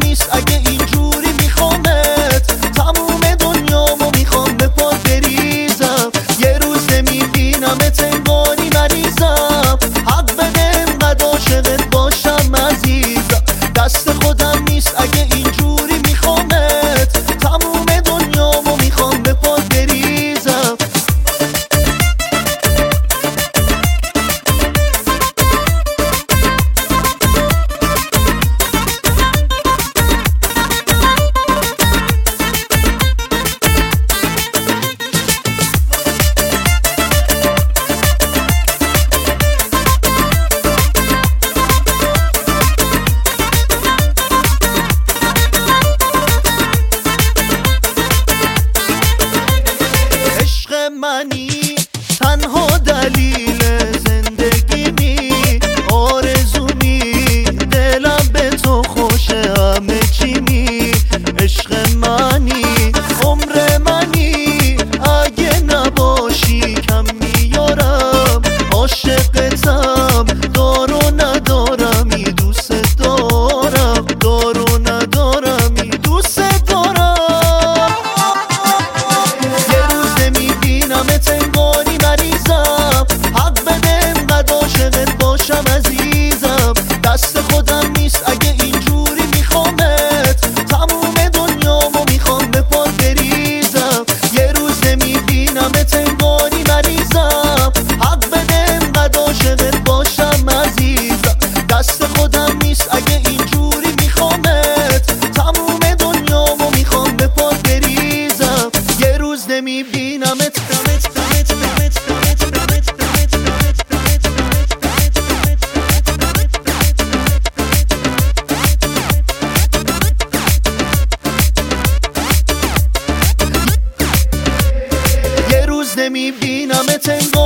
نیست اگه اینجوری میخوامت، تموم دنیامو میخوام به پات بریزم. یه روز نمیبینمت انگاری مریضم، حق بده انقدر عاشقت باشم عزیزم. دست خودم نیست اگه اینجوری میخوامت، تموم دنیامو میخوام به پات بریزم. منی تنها دلیل زندگیمی، آرزومی دلم به تو خوشه همه چیمی. عشق منی عمر منی، اگه نباشی کم میارم. عاشقتم دار و ندارمی، دوست دارم دار و ندارمی، دوست دارم. انگاری مریضم، حق بده انقدر عاشقت باشم عزیزم. دست خودم نیست اگه اینجوری میخوامت، تموم دنیامو میخوام به پات بریزم. یه روز نمیبینمت انگاری مریضم، حق بده انقدر عاشقت باشم عزیزم. دست خودم نیست اگه اینجوری میخوامت، تموم دنیامو میخوام به پات بریزم. یه روز نمیبینمت نمیبینمت